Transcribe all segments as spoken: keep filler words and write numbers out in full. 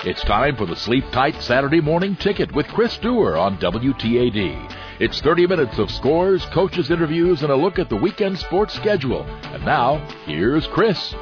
It's time for the Sleep Tight Saturday Morning Ticket with Chris Dewar on W T A D. It's thirty minutes of scores, coaches' interviews, and a look at the weekend sports schedule. And now, here's Chris.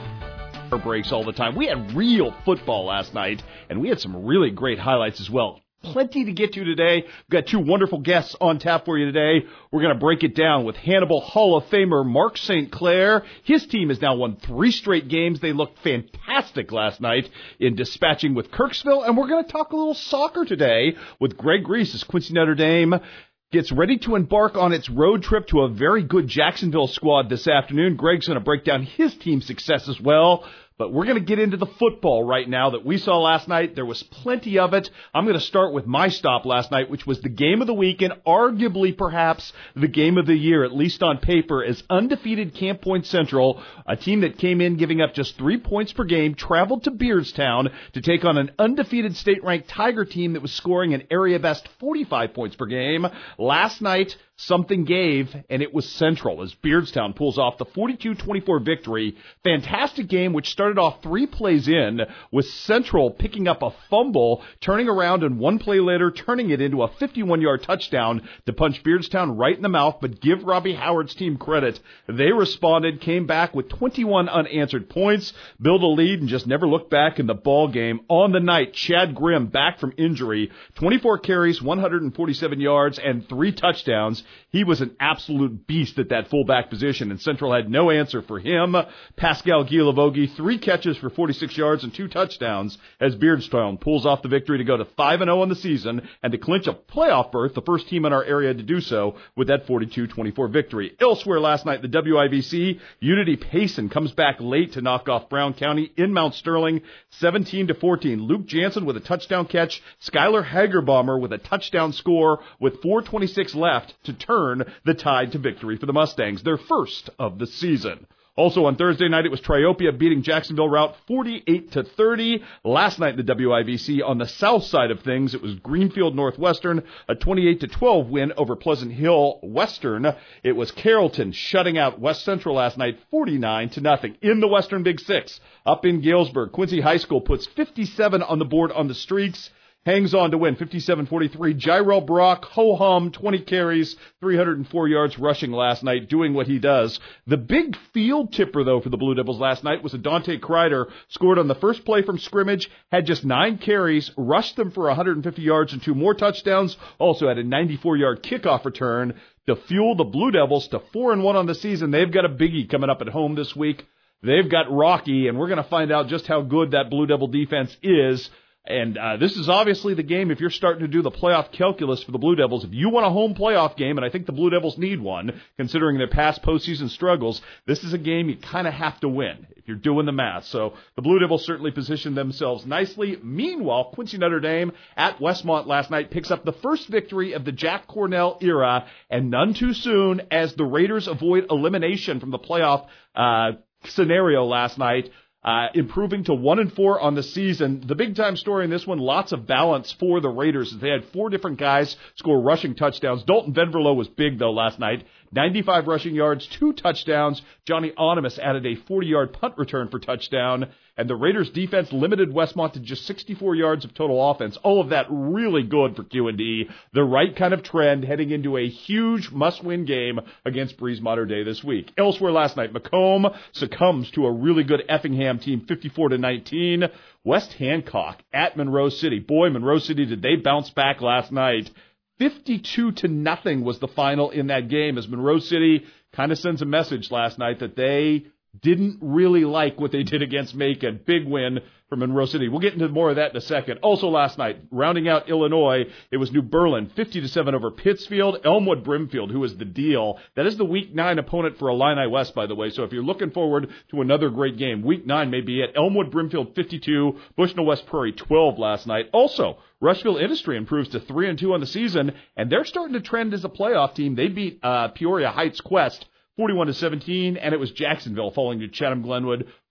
Breaks all the time. We had real football last night, and we had some really great highlights as well. Plenty to get to today. We've got two wonderful guests on tap for you today. We're going to break it down with Hannibal Hall of Famer Mark Saint Clair. His team has now won three straight games. They looked fantastic last night in dispatching with Kirksville, and we're going to talk a little soccer today with Greg Reese as Quincy Notre Dame gets ready to embark on its road trip to a very good Jacksonville squad this afternoon. Greg's going to break down his team's success as well. But we're going to get into the football right now that we saw last night. There was plenty of it. I'm going to start with my stop last night, which was the game of the week and arguably perhaps the game of the year, at least on paper, as undefeated Camp Point Central, a team that came in giving up just three points per game, traveled to Beardstown to take on an undefeated state-ranked Tiger team that was scoring an area-best forty-five points per game. Last night, something gave, and it was Central as Beardstown pulls off the forty-two twenty-four victory. Fantastic game, which started off three plays in, with Central picking up a fumble, turning around, and one play later turning it into a fifty-one-yard touchdown to punch Beardstown right in the mouth. But give Robbie Howard's team credit. They responded, came back with twenty-one unanswered points, built a lead, and just never looked back in the ball game. On the night, Chad Grimm, back from injury, twenty-four carries, one hundred forty-seven yards, and three touchdowns. He was an absolute beast at that fullback position, and Central had no answer for him. Pascal Guilavogi, three catches for forty-six yards and two touchdowns as Beardstown pulls off the victory to go to five and oh on the season and to clinch a playoff berth, the first team in our area to do so with that forty-two twenty-four victory. Elsewhere last night, the W I V C, Unity Payson comes back late to knock off Brown County in Mount Sterling, seventeen to fourteen. Luke Jansen with a touchdown catch, Skylar Hagerbomber with a touchdown score with four twenty-six left to turn the tide to victory for the Mustangs, their first of the season. Also on Thursday night, it was Triopia beating Jacksonville Route forty-eight to thirty. Last night in the W I V C, on the south side of things, it was Greenfield Northwestern, a twenty-eight to twelve win over Pleasant Hill Western. It was Carrollton shutting out West Central last night, forty-nine to nothing. In the Western Big Six, up in Galesburg, Quincy High School puts fifty-seven on the board on the Streaks. Hangs on to win, fifty-seven forty-three. Jyrell Brock, ho-hum, twenty carries, three hundred four yards rushing last night, doing what he does. The big field tipper, though, for the Blue Devils last night was Adante Kreider, scored on the first play from scrimmage, had just nine carries, rushed them for one hundred fifty yards and two more touchdowns, also had a ninety-four-yard kickoff return to fuel the Blue Devils to four and one on the season. They've got a biggie coming up at home this week. They've got Rocky, and we're going to find out just how good that Blue Devil defense is. And uh, this is obviously the game, if you're starting to do the playoff calculus for the Blue Devils, if you want a home playoff game, and I think the Blue Devils need one, considering their past postseason struggles, this is a game you kind of have to win if you're doing the math. So the Blue Devils certainly positioned themselves nicely. Meanwhile, Quincy Notre Dame at Westmont last night picks up the first victory of the Jack Cornell era, and none too soon as the Raiders avoid elimination from the playoff uh, scenario last night. Uh, improving to one and four on the season. The big-time story in this one, lots of balance for the Raiders. They had four different guys score rushing touchdowns. Dalton Venverlo was big, though, last night. ninety-five rushing yards, two touchdowns. Johnny Onimus added a forty-yard punt return for touchdown. And the Raiders' defense limited Westmont to just sixty-four yards of total offense. All of that really good for Q and D. The right kind of trend heading into a huge must-win game against Breeze Mater Dei this week. Elsewhere last night, Macomb succumbs to a really good Effingham team, fifty-four to nineteen. West Hancock at Monroe City. Boy, Monroe City, did they bounce back last night. fifty-two to nothing was the final in that game as Monroe City kind of sends a message last night that they didn't really like what they did against Macon. Big win for Monroe City. We'll get into more of that in a second. Also last night, rounding out Illinois, it was New Berlin, fifty to seven over Pittsfield. Elmwood Brimfield, who is the deal. That is the Week nine opponent for Illini West, by the way. So if you're looking forward to another great game, Week nine may be it. Elmwood Brimfield fifty-two, Bushnell West Prairie twelve last night. Also, Rushville Industry improves to three and two on the season, and they're starting to trend as a playoff team. They beat uh, Peoria Heights Quest forty-one to seventeen, and it was Jacksonville falling to Chatham Glenwood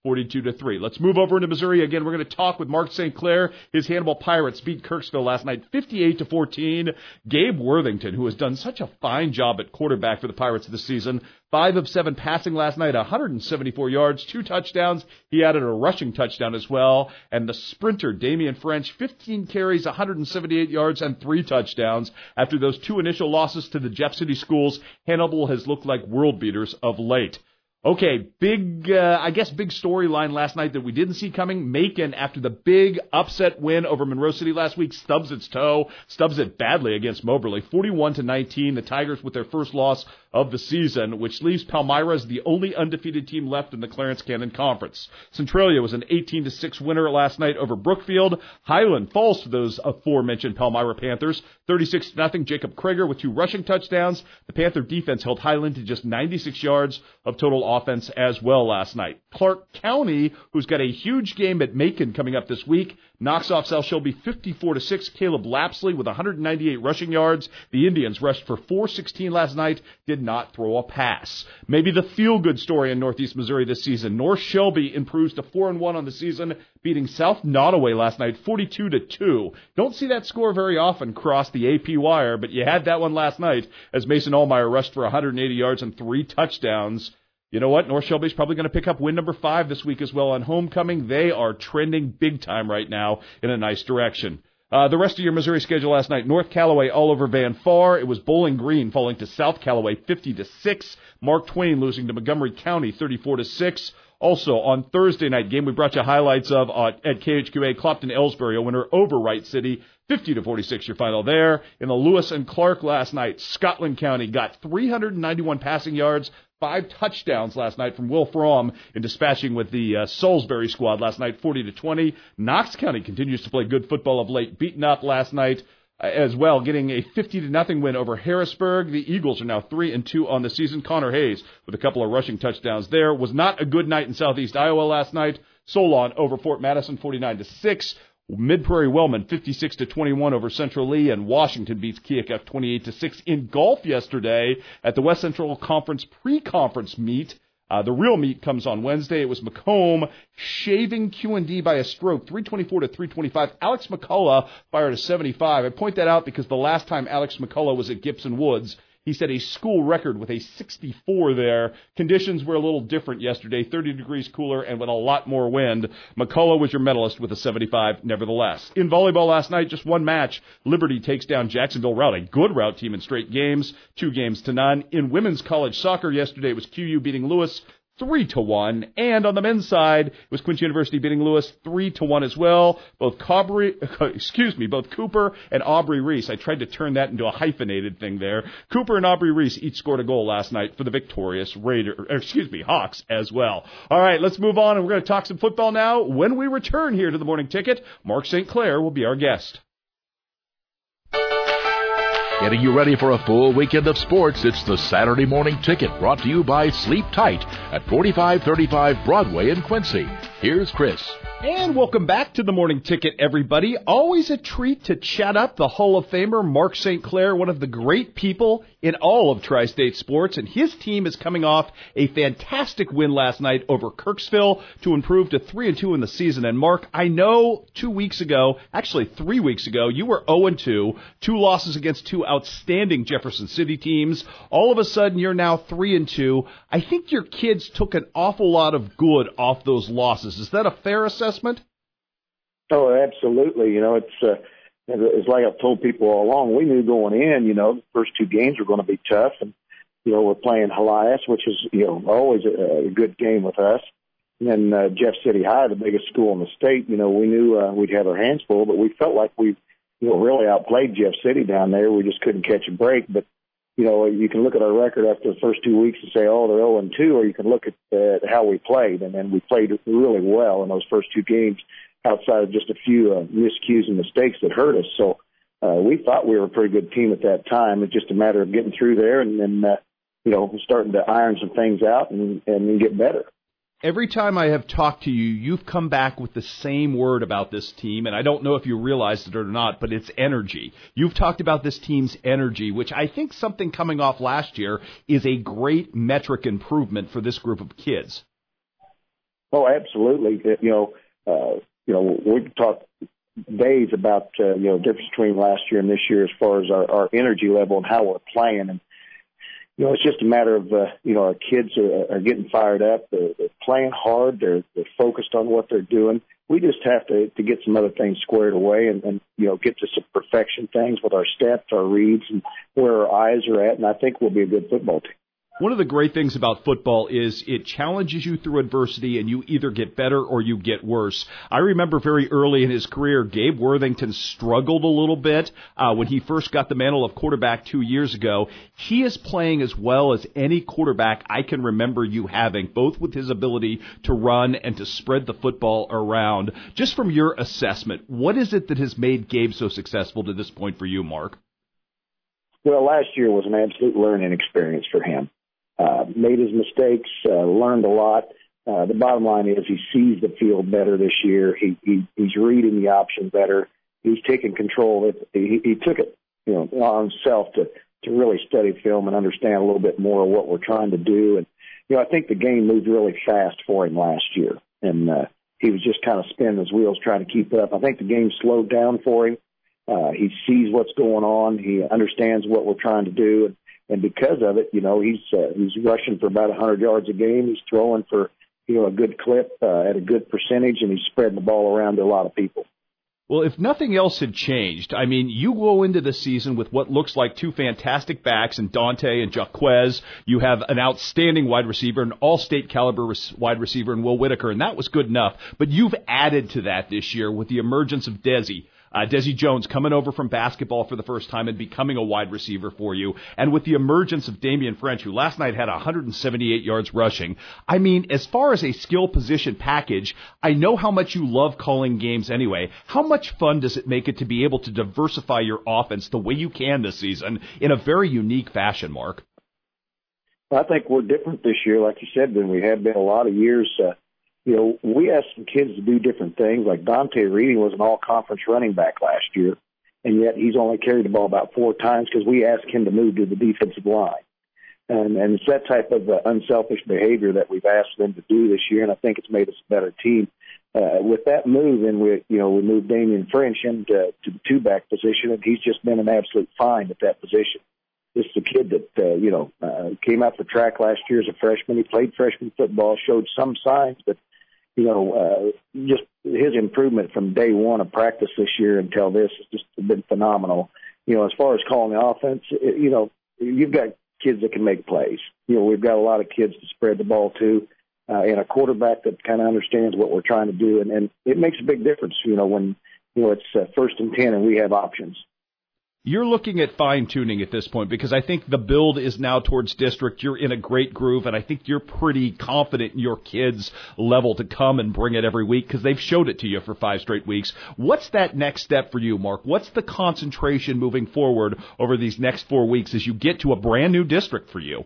forty-two to three. Let's move over into Missouri. Again, we're going to talk with Mark Saint Clair. His Hannibal Pirates beat Kirksville last night fifty-eight to fourteen. Gabe Worthington, who has done such a fine job at quarterback for the Pirates this season, five of seven passing last night, one hundred seventy-four yards, two touchdowns. He added a rushing touchdown as well. And the sprinter, Damian French, fifteen carries, one hundred seventy-eight yards, and three touchdowns. After those two initial losses to the Jeff City schools, Hannibal has looked like world beaters of late. Okay, big, uh, I guess big storyline last night that we didn't see coming. Macon, after the big upset win over Monroe City last week, stubs its toe, stubs it badly against Moberly, forty-one to nineteen. The Tigers with their first loss of the season, which leaves Palmyra as the only undefeated team left in the Clarence Cannon Conference. Centralia was an eighteen to six winner last night over Brookfield. Highland falls to those aforementioned Palmyra Panthers, thirty-six to nothing. Jacob Krager with two rushing touchdowns. The Panther defense held Highland to just ninety-six yards of total offense as well last night. Clark County, who's got a huge game at Macon coming up this week, knocks off South Shelby fifty-four to six. Caleb Lapsley with one hundred ninety-eight rushing yards. The Indians rushed for four sixteen last night, did not throw a pass. Maybe the feel-good story in Northeast Missouri this season. North Shelby improves to four and one on the season, beating South Nottoway last night forty-two to two. Don't see that score very often cross the A P wire, but you had that one last night as Mason Allmeyer rushed for one hundred eighty yards and three touchdowns. You know what? North Shelby's probably going to pick up win number five this week as well on homecoming. They are trending big time right now in a nice direction. Uh, the rest of your Missouri schedule last night, North Callaway all over Van Far. It was Bowling Green falling to South Callaway fifty to six. Mark Twain losing to Montgomery County thirty-four to six. Also, on Thursday night game, we brought you highlights of uh, at K H Q A, Clopton-Ellsbury, a winner over Wright City, fifty to forty-six, your final there. In the Lewis and Clark last night, Scotland County got three hundred ninety-one passing yards, five touchdowns last night from Will Fromm in dispatching with the uh, Salisbury squad last night, forty to twenty. Knox County continues to play good football of late, beaten up last night uh, as well, getting a fifty to nothing win over Harrisburg. The Eagles are now three and two on the season. Connor Hayes with a couple of rushing touchdowns there. Was not a good night in Southeast Iowa last night. Solon over Fort Madison, forty-nine to six. Mid-Prairie Wellman, fifty-six to twenty-one over Central Lee, and Washington beats Keokuk twenty-eight to six. In golf yesterday at the West Central Conference pre-conference meet, uh, the real meet comes on Wednesday. It was Macomb shaving Q and D by a stroke, three twenty-four to three twenty-five. Alex McCullough fired a seventy-five. I point that out because the last time Alex McCullough was at Gibson Woods, he set a school record with a sixty-four there. Conditions were a little different yesterday, thirty degrees cooler and with a lot more wind. McCullough was your medalist with a seventy-five nevertheless. In volleyball last night, just one match. Liberty takes down Jacksonville Route, a good Route team in straight games, two games to none. In women's college soccer yesterday, it was Q U beating Lewis three to one, and on the men's side, it was Quincy University beating Lewis three to one as well. Both Cobry, excuse me, both Cooper and Aubrey Reese. I tried to turn that into a hyphenated thing there. Cooper and Aubrey Reese each scored a goal last night for the victorious Raider, excuse me, Hawks as well. All right, let's move on, and we're going to talk some football now. When we return here to the Morning Ticket, Mark Saint Clair will be our guest. Getting you ready for a full weekend of sports, it's the Saturday Morning Ticket, brought to you by Sleep Tight at forty-five thirty-five Broadway in Quincy. Here's Chris. And welcome back to the Morning Ticket, everybody. Always a treat to chat up the Hall of Famer Mark Saint Clair, one of the great people in all of Tri-State sports, and his team is coming off a fantastic win last night over Kirksville to improve to three and two in the season. And Mark, I know two weeks ago, actually three weeks ago, you were oh and two, two losses against two outstanding Jefferson City teams. All of a sudden, you're now three and two. I think your kids took an awful lot of good off those losses. Is that a fair assessment? Oh, absolutely. You know, it's uh, it's like I've told people all along. We knew going in, you know, the first two games were going to be tough, and you know, we're playing Helias, which is you know always a, a good game with us. And then uh, Jeff City High, the biggest school in the state. You know, we knew uh, we'd have our hands full, but we felt like we you know really outplayed Jeff City down there. We just couldn't catch a break, but. You know, you can look at our record after the first two weeks and say, oh, they're oh and two, or you can look at uh, how we played. And then we played really well in those first two games outside of just a few uh, miscues and mistakes that hurt us. So uh, we thought we were a pretty good team at that time. It's just a matter of getting through there and then, uh, you know, starting to iron some things out and, and get better. Every time I have talked to you, you've come back with the same word about this team, and I don't know if you realized it or not, but it's energy. You've talked about this team's energy, which I think something coming off last year is a great metric improvement for this group of kids. Oh, absolutely. You know, uh, you know, we talked days about, uh, you know, the difference between last year and this year as far as our, our energy level and how we're playing. And, you know, it's just a matter of, uh, you know, our kids are, are getting fired up. They're, they're playing hard. They're, they're focused on what they're doing. We just have to, to get some other things squared away and, and, you know, get to some perfection things with our steps, our reads, and where our eyes are at. And I think we'll be a good football team. One of the great things about football is it challenges you through adversity, and you either get better or you get worse. I remember very early in his career, Gabe Worthington struggled a little bit uh, when he first got the mantle of quarterback two years ago. He is playing as well as any quarterback I can remember you having, both with his ability to run and to spread the football around. Just from your assessment, what is it that has made Gabe so successful to this point for you, Mark? Well, last year was an absolute learning experience for him. Uh, made his mistakes, uh, learned a lot. Uh, the bottom line is he sees the field better this year. He, he he's reading the option better. He's taking control of it. He, he took it, you know, on himself to, to really study film and understand a little bit more of what we're trying to do. And, you know, I think the game moved really fast for him last year. And, uh, he was just kind of spinning his wheels trying to keep up. I think the game slowed down for him. Uh, he sees what's going on. He understands what we're trying to do. And, And because of it, you know, he's uh, he's rushing for about one hundred yards a game. He's throwing for, you know, a good clip uh, at a good percentage, and he's spreading the ball around to a lot of people. Well, if nothing else had changed, I mean, you go into the season with what looks like two fantastic backs in Dante and Jaquez. You have an outstanding wide receiver, an all-state caliber wide receiver in Will Whitaker, and that was good enough. But you've added to that this year with the emergence of Desi. Uh, Desi Jones coming over from basketball for the first time and becoming a wide receiver for you. And with the emergence of Damian French, who last night had one hundred seventy-eight yards rushing. I mean, as far as a skill position package, I know how much you love calling games anyway. How much fun does it make it to be able to diversify your offense the way you can this season in a very unique fashion, Mark? I think we're different this year, like you said, than we have been a lot of years. Uh, You know, we asked some kids to do different things. Like Dante Reading was an all-conference running back last year, and yet he's only carried the ball about four times because we asked him to move to the defensive line. And, and it's that type of uh, unselfish behavior that we've asked them to do this year, and I think it's made us a better team. Uh, with that move, and we, you know, we moved Damian French into to the two-back position, and he's just been an absolute find at that position. This is a kid that, uh, you know, uh, came out for track last year as a freshman. He played freshman football, showed some signs, but you know, uh, just his improvement from day one of practice this year until this has just been phenomenal. You know, as far as calling the offense, it, you know, you've got kids that can make plays. You know, we've got a lot of kids to spread the ball to, uh, and a quarterback that kind of understands what we're trying to do. And, and it makes a big difference, you know, when, you know, it's uh, first and ten and we have options. You're looking at fine-tuning at this point because I think the build is now towards district. You're in a great groove, and I think you're pretty confident in your kids' level to come and bring it every week because they've showed it to you for five straight weeks. What's that next step for you, Mark? What's the concentration moving forward over these next four weeks as you get to a brand-new district for you?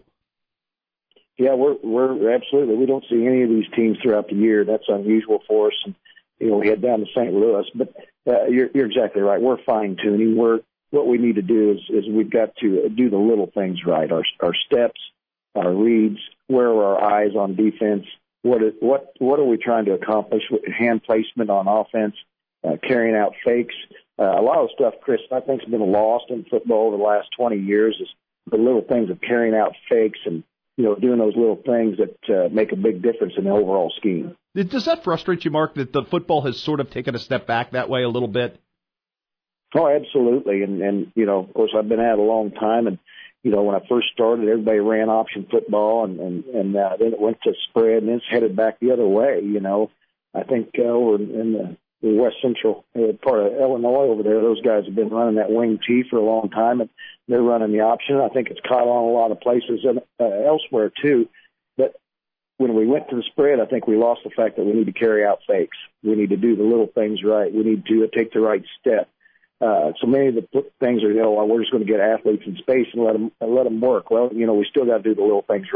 Yeah, we're we're absolutely. We don't see any of these teams throughout the year. That's unusual for us. And, you know, we head down to Saint Louis. But uh, you're, you're exactly right. We're fine-tuning. We're What we need to do is, is we've got to do the little things right, our our steps, our reads, where are our eyes on defense, what is, what what are we trying to accomplish, hand placement on offense, uh, carrying out fakes. Uh, a lot of stuff, Chris, I think has been lost in football over the last twenty years is the little things of carrying out fakes and, you know, doing those little things that uh, make a big difference in the overall scheme. Does that frustrate you, Mark, that the football has sort of taken a step back that way a little bit? Oh, absolutely. And, and, you know, of course, I've been at it a long time. And, you know, when I first started, everybody ran option football and, and, and uh, then it went to spread and it's headed back the other way. You know, I think uh, over in the, the West Central uh, part of Illinois over there, those guys have been running that wing T for a long time and they're running the option. I think it's caught on a lot of places and, uh, elsewhere too. But when we went to the spread, I think we lost the fact that we need to carry out fakes. We need to do the little things right. We need to take the right step. Uh, so many of the things are, you know, we're just going to get athletes in space and let them, let them work. Well, you know, we still got to do the little things right.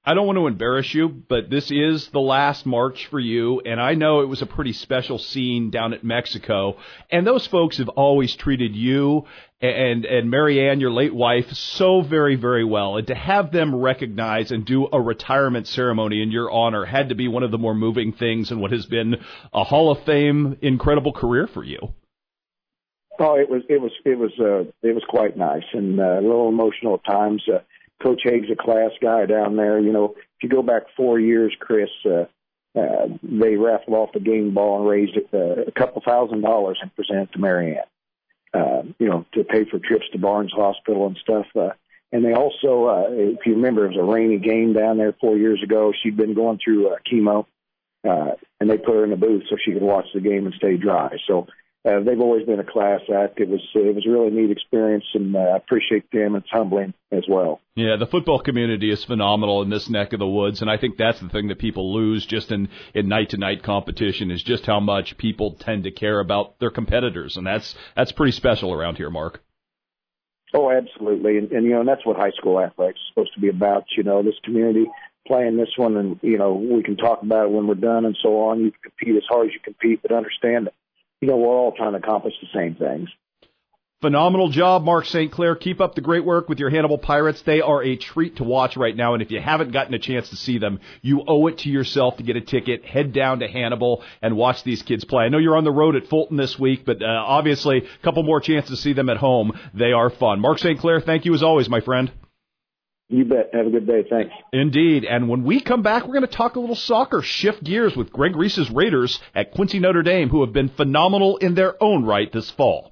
I don't want to embarrass you, but this is the last March for you, and I know it was a pretty special scene down at Mexico, and those folks have always treated you and and Marianne, your late wife, so very, very well, and to have them recognize and do a retirement ceremony in your honor had to be one of the more moving things in what has been a Hall of Fame incredible career for you. Oh, it was it was it was uh, it was quite nice and uh, a little emotional at times. Uh, Coach Haig's a class guy down there. You know, if you go back four years, Chris, uh, uh, they raffled off the game ball and raised uh, a couple thousand dollars and presented it to Marianne, uh, you know, to pay for trips to Barnes Hospital and stuff. Uh, and they also, uh, if you remember, it was a rainy game down there four years ago. She'd been going through uh, chemo, uh, and they put her in the booth so she could watch the game and stay dry. So, Uh, they've always been a class act. It was it was a really neat experience, and uh, I appreciate them. It's humbling as well. Yeah, the football community is phenomenal in this neck of the woods, and I think that's the thing that people lose just in, in night-to-night competition is just how much people tend to care about their competitors, and that's that's pretty special around here, Mark. Oh, absolutely, and, and you know, and that's what high school athletics is supposed to be about. You know, this community playing this one, and you know, we can talk about it when we're done and so on. You can compete as hard as you compete, but understand that, you know, we're all trying to accomplish the same things. Phenomenal job, Mark Saint Clair. Keep up the great work with your Hannibal Pirates. They are a treat to watch right now, and if you haven't gotten a chance to see them, you owe it to yourself to get a ticket. Head down to Hannibal and watch these kids play. I know you're on the road at Fulton this week, but uh, obviously a couple more chances to see them at home. They are fun. Mark Saint Clair, thank you as always, my friend. You bet. Have a good day. Thanks. Indeed. And when we come back, we're going to talk a little soccer, shift gears with Greg Reese's Raiders at Quincy Notre Dame, who have been phenomenal in their own right this fall.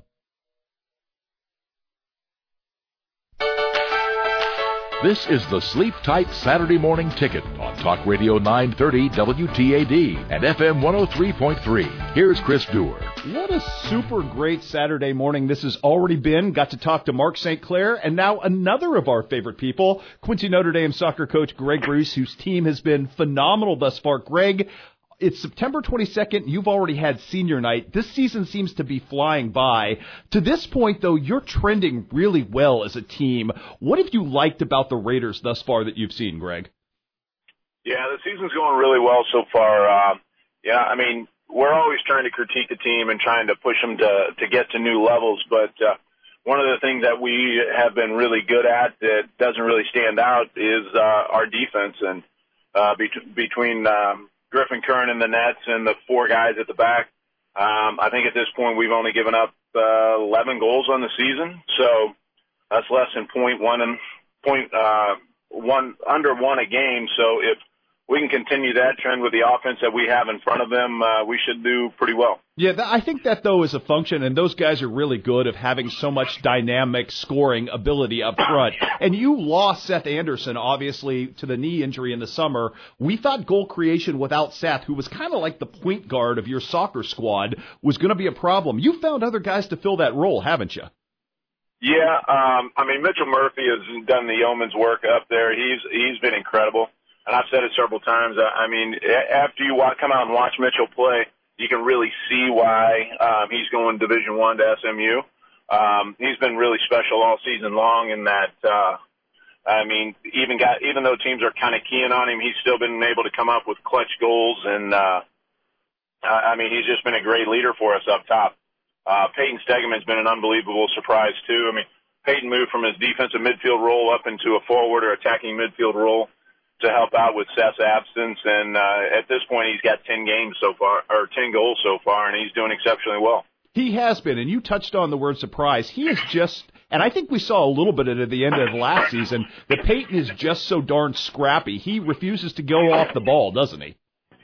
This is the Sleep Tight Saturday Morning Ticket on Talk Radio nine thirty W T A D and F M one oh three point three. Here's Chris Dewar. What a super great Saturday morning this has already been. Got to talk to Mark Saint Clair and now another of our favorite people, Quincy Notre Dame soccer coach Greg Reese, whose team has been phenomenal thus far. Greg, it's September twenty-second. You've already had senior night. This season seems to be flying by. To this point, though, you're trending really well as a team. What have you liked about the Raiders thus far that you've seen, Greg? Yeah, the season's going really well so far. Uh, yeah, I mean, we're always trying to critique the team and trying to push them to, to get to new levels. But uh, one of the things that we have been really good at that doesn't really stand out is uh, our defense. And uh, be- between um, Griffin Kern in the nets and the four guys at the back, um, I think at this point we've only given up uh, eleven goals on the season. So that's less than point one and point uh, one under one a game. So if we can continue that trend with the offense that we have in front of them, uh, we should do pretty well. Yeah, th- I think that, though, is a function, and those guys are really good of having so much dynamic scoring ability up front. And you lost Seth Anderson, obviously, to the knee injury in the summer. We thought goal creation without Seth, who was kind of like the point guard of your soccer squad, was going to be a problem. You found other guys to fill that role, haven't you? Yeah, um, I mean, Mitchell Murphy has done the yeoman's work up there. He's he's been incredible. And I've said it several times. I mean, after you walk, come out and watch Mitchell play, you can really see why um, he's going Division One to S M U. Um, he's been really special all season long in that, uh, I mean, even got, even though teams are kind of keying on him, he's still been able to come up with clutch goals. And, uh, I mean, he's just been a great leader for us up top. Uh, Peyton Stegeman's been an unbelievable surprise, too. I mean, Peyton moved from his defensive midfield role up into a forward or attacking midfield role to help out with Seth's absence, and uh, at this point he's got ten games so far, or ten goals so far, and he's doing exceptionally well. He has been, and you touched on the word surprise. He is just, and I think we saw a little bit of it at the end of last season, that Peyton is just so darn scrappy. He refuses to go off the ball, doesn't he?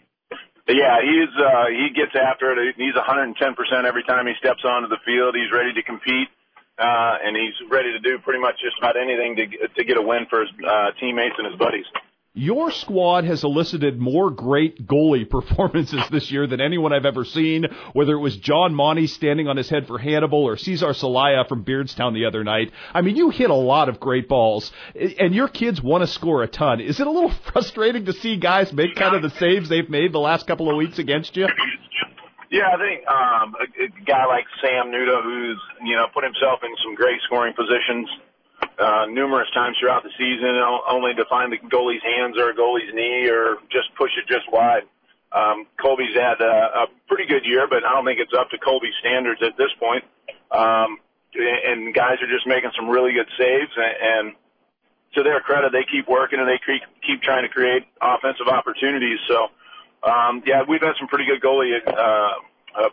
Yeah, he's uh, he gets after it. He's one hundred ten percent every time he steps onto the field. He's ready to compete. Uh, and he's ready to do pretty much just about anything to to get a win for his uh, teammates and his buddies. Your squad has elicited more great goalie performances this year than anyone I've ever seen, whether it was John Monty standing on his head for Hannibal or Cesar Celaya from Beardstown the other night. I mean, you hit a lot of great balls, and your kids want to score a ton. Is it a little frustrating to see guys make kind of the saves they've made the last couple of weeks against you? Yeah, I think um, a, a guy like Sam Nuda, who's, you know, put himself in some great scoring positions, uh, numerous times throughout the season, only to find the goalie's hands or a goalie's knee or just push it just wide. Um, Colby's had a, a pretty good year, but I don't think it's up to Colby's standards at this point. Um, and guys are just making some really good saves, and, and to their credit, they keep working and they keep, keep trying to create offensive opportunities. So, um, yeah, we've had some pretty good goalie, uh, uh,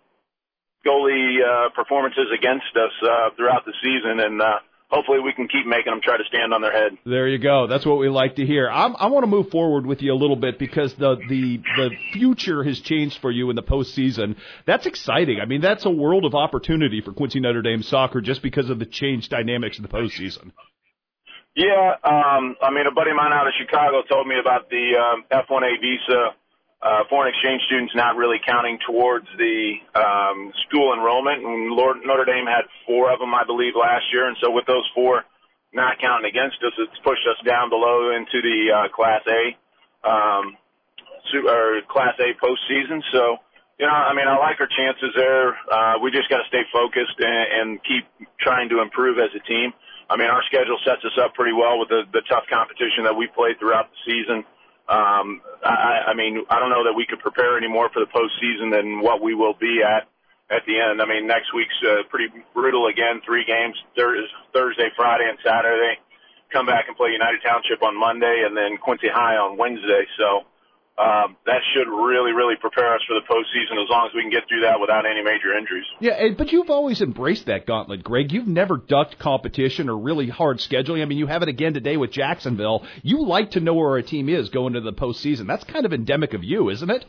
goalie, uh, performances against us, uh, throughout the season, and, uh, hopefully we can keep making them try to stand on their head. There you go. That's what we like to hear. I'm, I want to move forward with you a little bit because the, the, the future has changed for you in the postseason. That's exciting. I mean, that's a world of opportunity for Quincy Notre Dame soccer just because of the changed dynamics of the postseason. Yeah, um, I mean, a buddy of mine out of Chicago told me about the um, F one A visa, uh, foreign exchange students not really counting towards the um, school enrollment. And Lord, Notre Dame had four of them, I believe, last year. And so with those four not counting against us, it's pushed us down below into the uh, Class A, um, or Class A postseason. So, you know, I mean, I like our chances there. Uh, we just got to stay focused and, and keep trying to improve as a team. I mean, our schedule sets us up pretty well with the, the tough competition that we played throughout the season. Um, I, I mean, I don't know that we could prepare any more for the postseason than what we will be at at the end. I mean, next week's uh, pretty brutal again, three games, Thursday, Friday, and Saturday. Come back and play United Township on Monday and then Quincy High on Wednesday. So um, that should really, really prepare us for the postseason as long as we can get through that without any major injuries. Yeah, but you've always embraced that gauntlet, Greg. You've never ducked competition or really hard scheduling. I mean, you have it again today with Jacksonville. You like to know where a team is going to the postseason. That's kind of endemic of you, isn't it?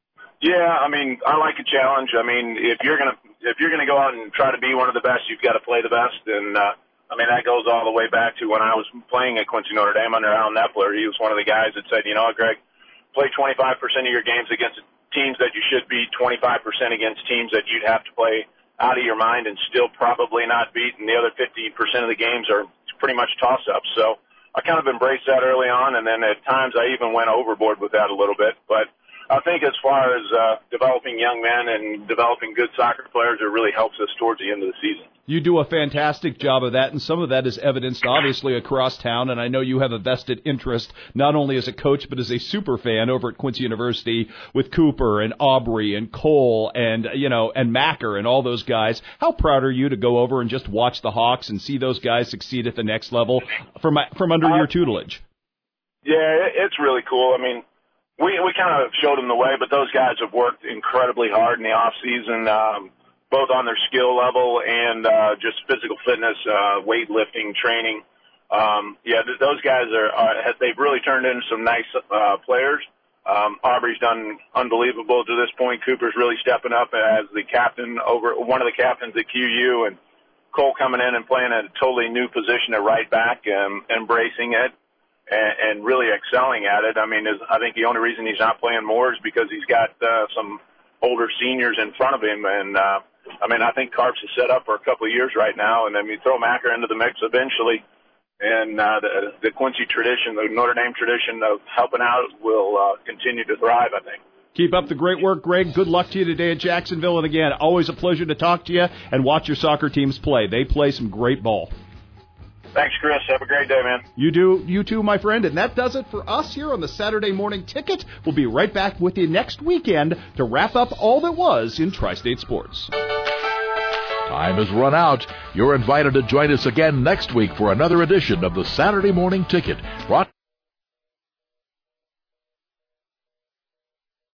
Yeah, I mean, I like a challenge. I mean, if you're gonna if you're gonna go out and try to be one of the best, you've got to play the best. And uh, I mean, that goes all the way back to when I was playing at Quincy Notre Dame under Al Nepler. He was one of the guys that said, you know, Greg, play twenty-five percent of your games against teams that you should beat, twenty-five percent against teams that you'd have to play out of your mind and still probably not beat, and the other fifty percent of the games are pretty much toss-ups. So I kind of embraced that early on, and then at times I even went overboard with that a little bit. But I think as far as uh, developing young men and developing good soccer players, it really helps us towards the end of the season. You do a fantastic job of that, and some of that is evidenced, obviously, across town, and I know you have a vested interest, not only as a coach, but as a super fan over at Quincy University with Cooper and Aubrey and Cole and, you know, and Macker and all those guys. How proud are you to go over and just watch the Hawks and see those guys succeed at the next level from from under uh, your tutelage? Yeah, it's really cool. I mean, we we kind of showed them the way, but those guys have worked incredibly hard in the off season, um, both on their skill level and uh, just physical fitness, uh, weightlifting, training. Um, yeah, th- those guys are, are they've really turned into some nice uh, players. Um, Aubrey's done unbelievable to this point. Cooper's really stepping up as the captain over one of the captains at Q U, and Cole coming in and playing a totally new position at right back and embracing it. And, and really excelling at it. I mean, is, I think the only reason he's not playing more is because he's got uh, some older seniors in front of him. And, uh, I mean, I think Carps is set up for a couple of years right now. And then you throw Macker into the mix eventually. And uh, the, the Quincy tradition, the Notre Dame tradition of helping out will uh, continue to thrive, I think. Keep up the great work, Greg. Good luck to you today at Jacksonville. And, again, always a pleasure to talk to you and watch your soccer teams play. They play some great ball. Thanks, Chris. Have a great day, man. You do, you too, my friend. And that does it for us here on the Saturday Morning Ticket. We'll be right back with you next weekend to wrap up all that was in Tri-State Sports. Time has run out. You're invited to join us again next week for another edition of the Saturday Morning Ticket. Brought